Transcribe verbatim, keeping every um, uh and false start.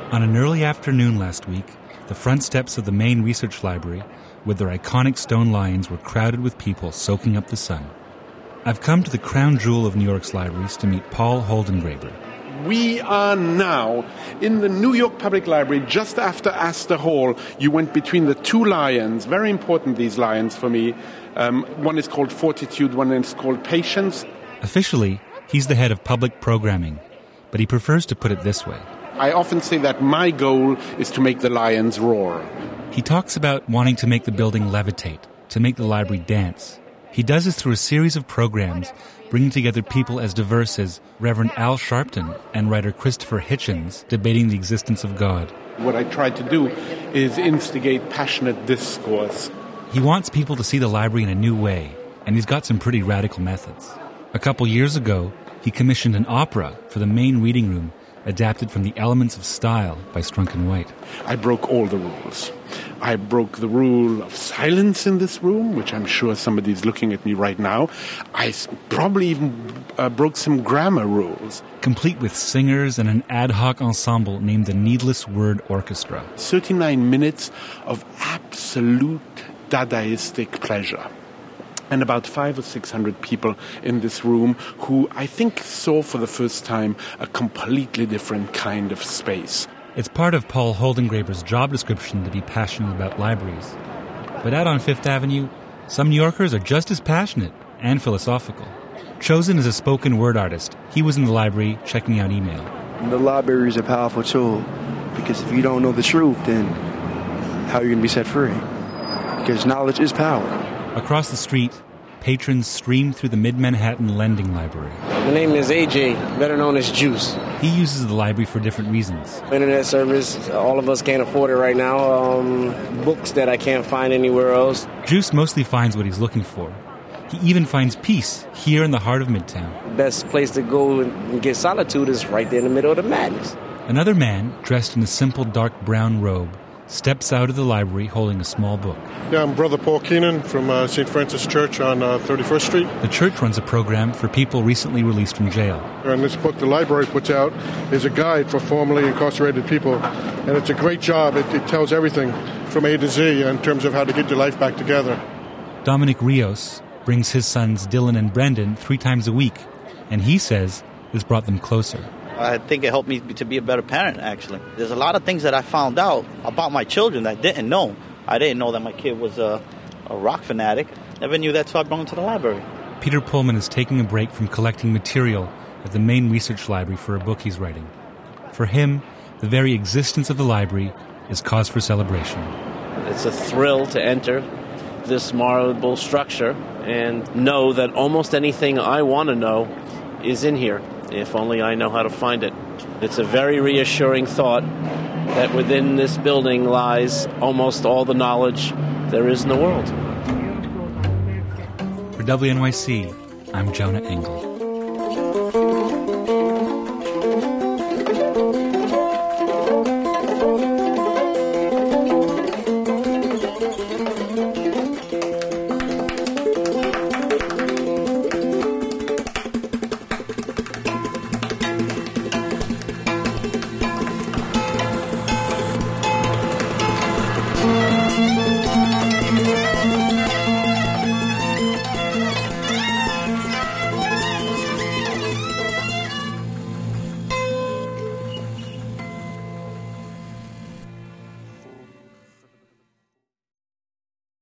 On an early afternoon last week, the front steps of the main research library, with their iconic stone lions, were crowded with people soaking up the sun. I've come to the crown jewel of New York's libraries to meet Paul Holdengräber. We are now in the New York Public Library, just after Astor Hall. You went between the two lions. Very important, these lions, for me. Um, one is called Fortitude, one is called Patience. Officially, he's the head of public programming, but he prefers to put it this way. I often say that my goal is to make the lions roar. He talks about wanting to make the building levitate, to make the library dance. He does this through a series of programs, bringing together people as diverse as Reverend Al Sharpton and writer Christopher Hitchens debating the existence of God. What I try to do is instigate passionate discourse. He wants people to see the library in a new way, and he's got some pretty radical methods. A couple years ago, he commissioned an opera for the main reading room, adapted from The Elements of Style by Strunk and White. I broke all the rules. I broke the rule of silence in this room, which I'm sure somebody's looking at me right now. I probably even uh, broke some grammar rules. Complete with singers and an ad hoc ensemble named the Needless Word Orchestra. thirty-nine minutes of absolute Dadaistic pleasure. And about five or six hundred people in this room who I think saw for the first time a completely different kind of space. It's part of Paul Holdengräber's job description to be passionate about libraries. But out on Fifth Avenue, some New Yorkers are just as passionate and philosophical. Chosen as a spoken word artist, he was in the library checking out email. The library is a powerful tool because if you don't know the truth, then how are you going to be set free? Because knowledge is power. Across the street, patrons stream through the Mid-Manhattan Lending Library. My name is A J, better known as Juice. He uses the library for different reasons. Internet service, all of us can't afford it right now. Um, books that I can't find anywhere else. Juice mostly finds what he's looking for. He even finds peace here in the heart of Midtown. The best place to go and get solitude is right there in the middle of the madness. Another man, dressed in a simple dark brown robe, steps out of the library holding a small book. Yeah, I'm Brother Paul Keenan from uh, Saint Francis Church on uh, thirty-first Street. The church runs a program for people recently released from jail. And this book the library puts out is a guide for formerly incarcerated people. And it's a great job. It, it tells everything from A to Z in terms of how to get your life back together. Dominic Rios brings his sons Dylan and Brendan three times a week, and he says this brought them closer. I think it helped me to be a better parent, actually. There's a lot of things that I found out about my children that I didn't know. I didn't know that my kid was a, a rock fanatic. Never knew that, so I brought him to the library. Peter Pullman is taking a break from collecting material at the main research library for a book he's writing. For him, the very existence of the library is cause for celebration. It's a thrill to enter this marble structure and know that almost anything I want to know is in here, if only I know how to find it. It's a very reassuring thought that within this building lies almost all the knowledge there is in the world. For W N Y C, I'm Jonah Engel.